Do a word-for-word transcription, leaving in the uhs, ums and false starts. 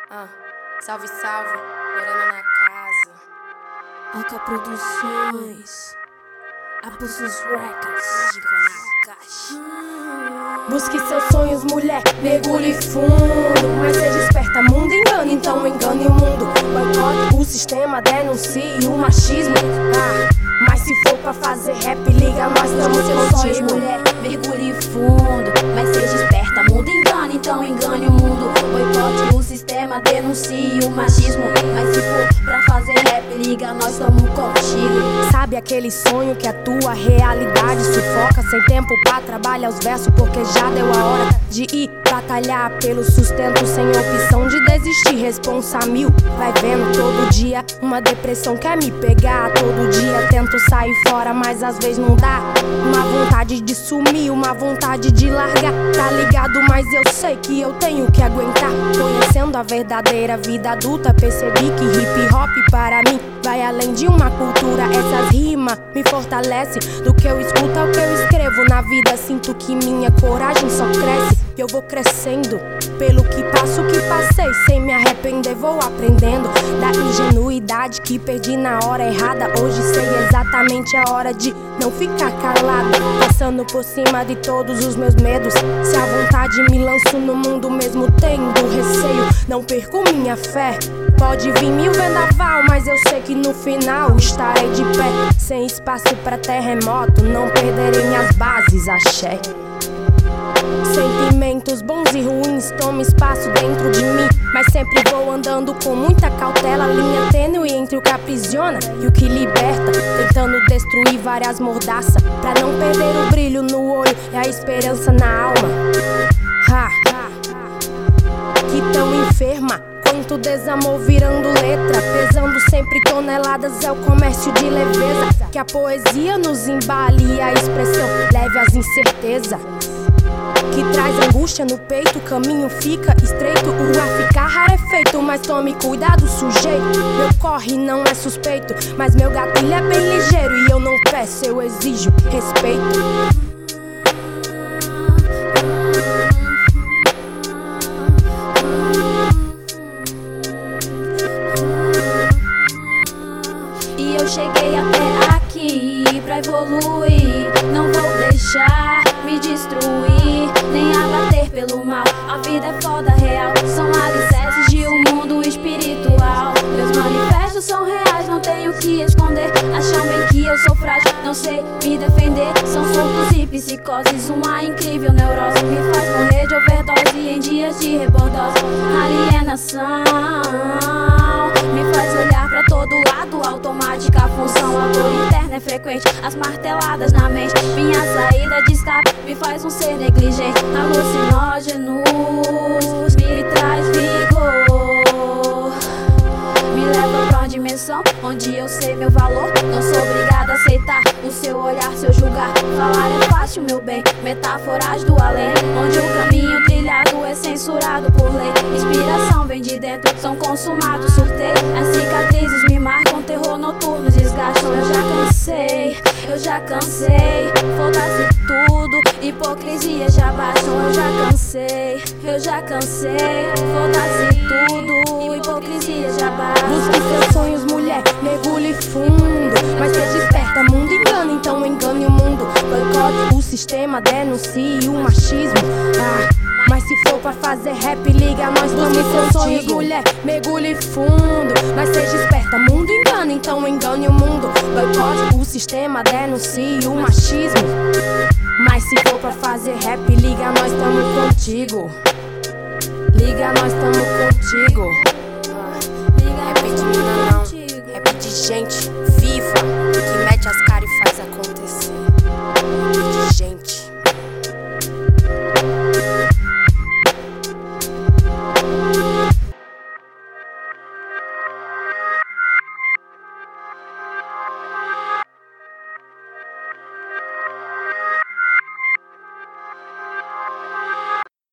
Ah, salve, salve, morando na casa. Alta Produções, Abusos Records, Mágico na caixa. Busque seus sonhos, mulher, mergulhe fundo. Mas seja esperta, mundo engana, então engane o mundo. Boicote o sistema, denuncie o machismo. Ah, mas se for pra fazer rap, liga, nós estamos seus sonhos, mulher, mergulhe fundo. Mas seja esperta, mundo engana, então engane o mundo. Boicote o sistema, denuncie o machismo. Mas se for pra fazer rap, liga, nós estamos contigo. Sabe aquele sonho que é tua realidade sufoca? Sem tempo pra trabalhar os versos, porque já deu a hora de ir batalhar pelo sustento, sem opção de desistir. Responsa mil, vai vendo todo dia uma depressão quer me pegar. Todo dia tento sair fora, mas às vezes não dá. Uma vontade de sumir, uma vontade de largar. Tá ligado, mas eu sei que eu tenho que aguentar. Conhecendo a verdadeira vida adulta, percebi que hip hop para mim vai além de uma cultura. Essas rimas me fortalecem. Do que eu escuto ao que eu escrevo na vida, sinto que minha coragem só cresce. Eu vou crescendo pelo que passo, que passei. Sem me arrepender, vou aprendendo da ingenuidade que perdi na hora errada. Hoje sei exatamente a hora de não ficar calada, passando por cima de todos os meus medos. Se à vontade me lanço no mundo mesmo tendo receio, não perco minha fé. Pode vir mil vendaval, mas eu sei que no final estarei de pé. Sem espaço pra terremoto, não perderei minhas bases, axé. Sentimentos bons e ruins tomam espaço dentro de mim, mas sempre vou andando com muita cautela. Linha tênue entre o que aprisiona e o que liberta, tentando destruir várias mordaças, pra não perder o brilho no olho e a esperança na alma. Ha, ha, que tão enferma, quanto desamor virando letra, pesando sempre toneladas, é o comércio de leveza. Que a poesia nos embale e a expressão leve às incertezas, que traz angústia no peito, o caminho fica estreito. O ar ficar rarefeito, mas tome cuidado, sujeito. Meu corre não é suspeito, mas meu gatilho é bem ligeiro. E eu não peço, eu exijo respeito. E eu cheguei até aqui pra evoluir. Não vou deixar me destruir, nem abater pelo mal. A vida é foda real, são alicerces de um mundo espiritual. Meus manifestos são reais, não tenho que esconder. Acham bem que eu sou frágil, não sei me defender. São surtos e psicoses, uma incrível neurose me faz morrer de overdose em dias de rebordose. Alienação me faz olhar pra todo lado, automática a função. A dor interna é frequente, as marteladas na mente. Minha saída de escape me faz um ser negligente. Alucinógenos me traz vigor, me leva pra uma dimensão onde eu sei meu valor. Não sou obrigada a aceitar o seu olhar, seu julgar. Falar é fácil, meu bem, metáforas do além, onde o caminho trilhado é censurado por lei. Inspiração vem de dentro, são consumados, surtei. As cicatrizes me marcam, terror noturno desgastam. Eu já cansei, eu já cansei. Foda-se tudo, hipocrisia já baixam. Eu já cansei, eu já cansei. Foda-se tudo, hipocrisia já baixam. Busque seus sonhos, mulher, mergulhe fundo. Mas seja esperta, mundo engana, então engane o mundo. Boicote o sistema, denuncie o machismo. Ah, mas se for pra fazer rap, liga, nós estamos seus sonhos, mulher, mergulhe fundo. Mas seja esperta, mundo engana, então engane o mundo. Boicote o sistema, denuncie o machismo. Mas se for pra fazer rap, liga, nós estamos contigo. Liga, nós estamos contigo. Rap de mina não, rap de gente viva.